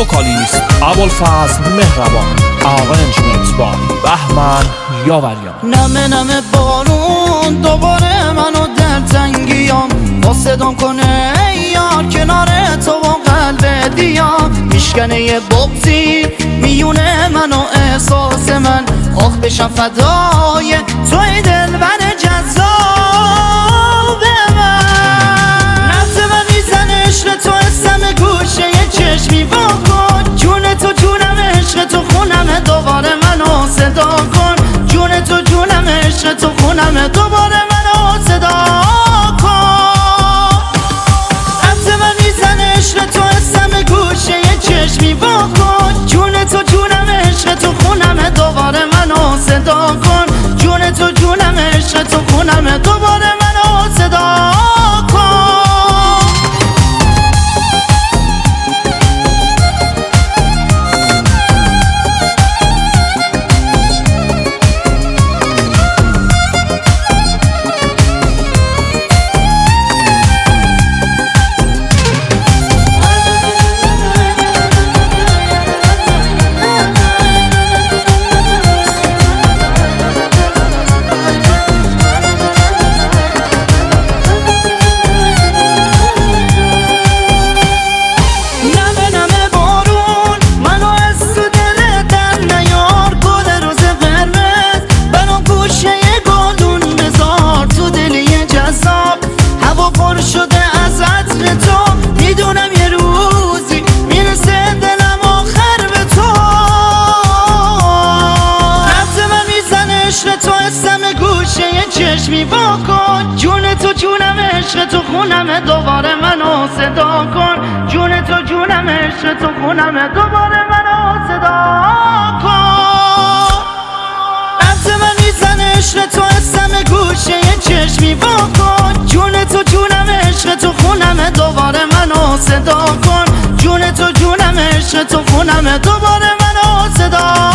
وکالیست ابوالفضل مهربان، آرنجمنت با بهمن یاوریان. نمه نمه بارون دوباره منو در تنگیام، با صدام کنه یار کنار تو با قلب دیام، میشکنه یه بغضی میونه منو احساس من، آخ بشم فدای توی دلبر جذاب من. نفس من میزنه عشق تو اسم گوشه یه چشمی واکن، جون تو جونم عشق تو خونم دوباره منو صدا کن، جون تو جونم عشق تو خونم دوباره منو صدا کن. نفس من میزنه عشق تو اسم گوشه یه چشمی واکن، جون تو جونم عشق تو خونم دوباره منو صدا کن، جون تو جونم عشق تو خونم دوباره منو صدا کن. شده از عطر تو میدونم یه روزی میرسه دلم آخر به تو. نبض من میزنه عشق تو اسم گوشه یه چشمی واکن، جون تو جونم عشق تو خونم دوباره منو صدا کن، جون تو جونم عشق تو خونم دوباره منو صدا کن. نبض من میزنه عشق تو اسم گوشه یه چشمی واکن، جون تو جونم عشق تو خونم دوباره منو صدا کن، جون تو جونم عشق تو خونم دوباره منو صدا